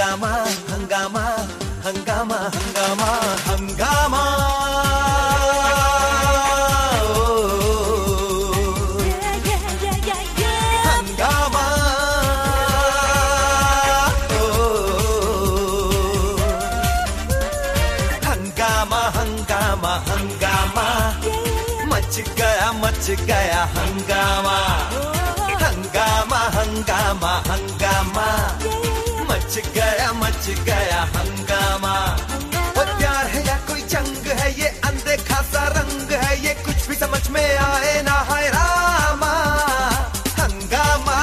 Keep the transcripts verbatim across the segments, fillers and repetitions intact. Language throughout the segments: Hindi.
हंगामा हंगामा हंगामा हंगामा हंगामा हंगामा हंगामा हंगामा हंगामा मच गया मच गया हंगामा हंगामा हंगामा हंगामा मच गया मच गया हंगामा। वो प्यार है या कोई जंग है, ये अनदेखा सा रंग है, ये कुछ भी समझ में आए ना, हाय रामा हंगामा।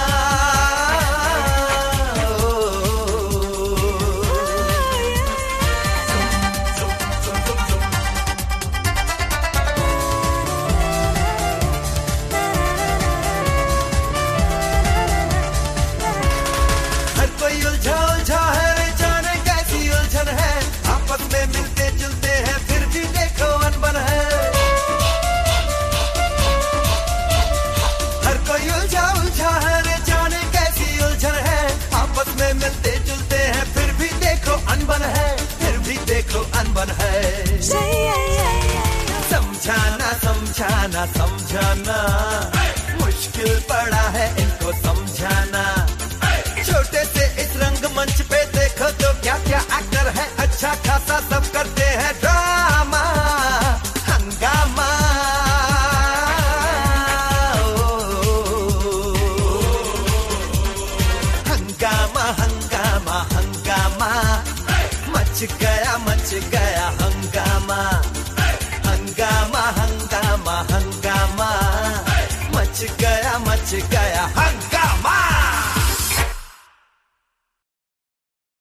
हर कोई उलझा उलझा है, रे जाने कैसी उलझन है, आपस में मिलते जुलते हैं फिर भी देखो अनबन है। हर कोई उलझा उलझा है, रे जाने कैसी उलझन है, आपस में मिलते जुलते हैं फिर भी देखो अनबन है, फिर भी देखो अनबन है। समझाना समझाना समझाना मुश्किल पड़ा है इनको समझाना। छोटे से इस रंगमंच पे देखो तो क्या क्या एक्टर है, अच्छा खासा सब करते हैं ड्रामा हंगामा। हंगामा हंगामा हंगामा मच गया मच गया हंगामा हंगामा हंगामा हंगामा मच गया मच गया हंगामा।